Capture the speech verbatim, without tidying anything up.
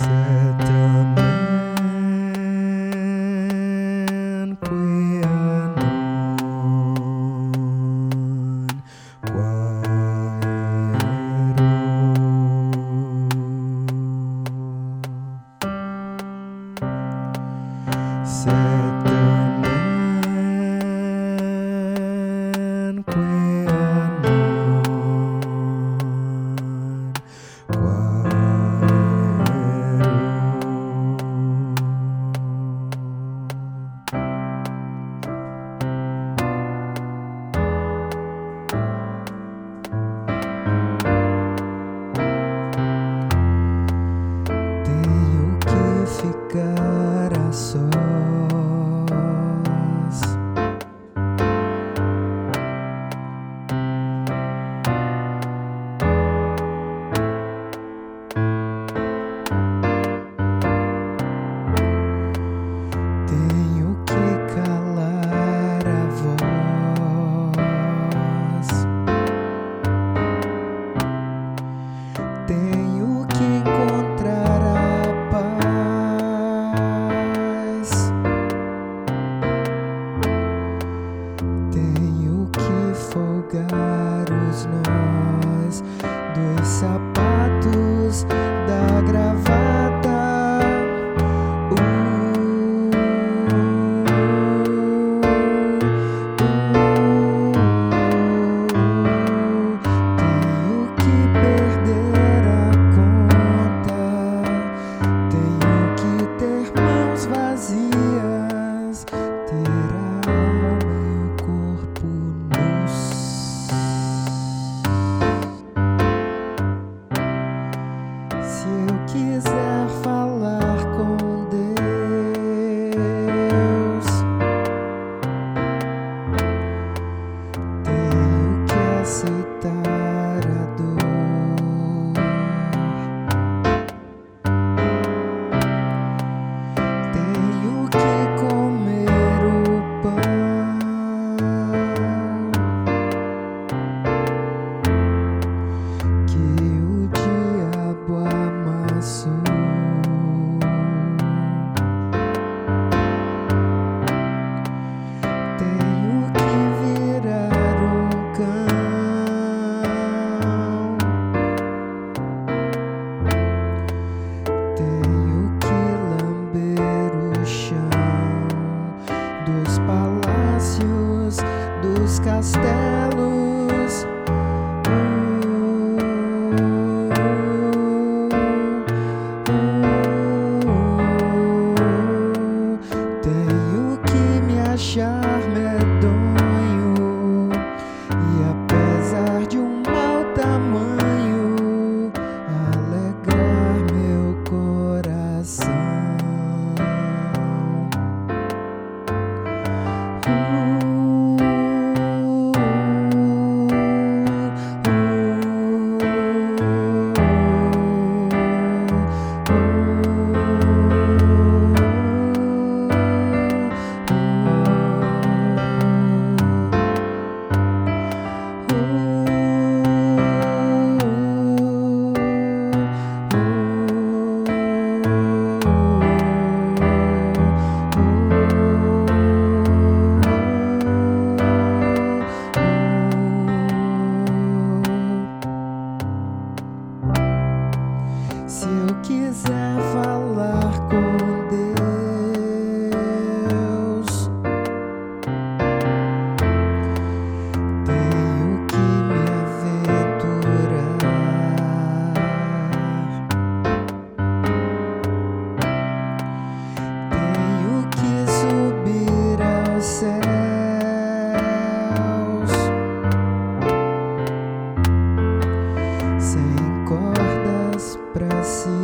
Certamen quianon quaero. Certamen quianon tenho que ficar a sós. Tenho que calar a voz. Tenho que encontrar a paz. Tenho que folgar os nós dos sapatos da gravata. Tenho que perder a conta. Tenho que ter mãos vazias, ter a alma e o corpo nus. Se eu quiser falar com Deus, tenho que aceitar a dor. Tenho que comer o pão que o diabo amassou. Tenho que virar um cão. Tenho que lamber o chão dos palácios, dos castelos. Tenho que me achar medonho e, apesar de um mau tamanho, alegrar meu coração. Se eu quiser falar com Deus, tenho que me aventurar. Tenho que subir aos céus sem cordas pra se